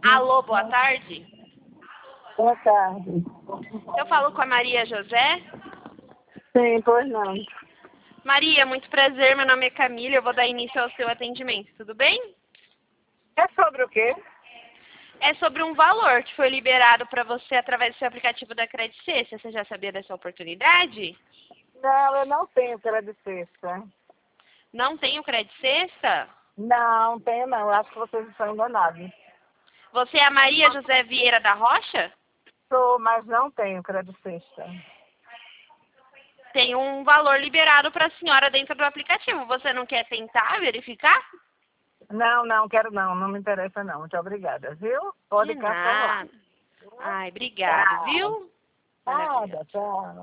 Alô, boa tarde. Boa tarde. Eu falo com a Maria José. Sim, pois não. Maria, muito prazer. Meu nome é Camila. Eu vou dar início ao seu atendimento. Tudo bem? É sobre o quê? É sobre um valor que foi liberado para você através do seu aplicativo da Credit Sexta. Você já sabia dessa oportunidade? Não, eu não tenho crédito sexta. Não tem o Credit Sexta? Não, tenho não. Acho que vocês estão enganados. Você é a Maria José Vieira da Rocha? Sou, mas não tenho crédito sexta. Tem um valor liberado para a senhora dentro do aplicativo. Você não quer tentar verificar? Não, quero não. Não me interessa não. Muito obrigada, viu? De Pode cancelar. nada. Ai, obrigado, Tchau. viu? Maravilha. Nada, tchau.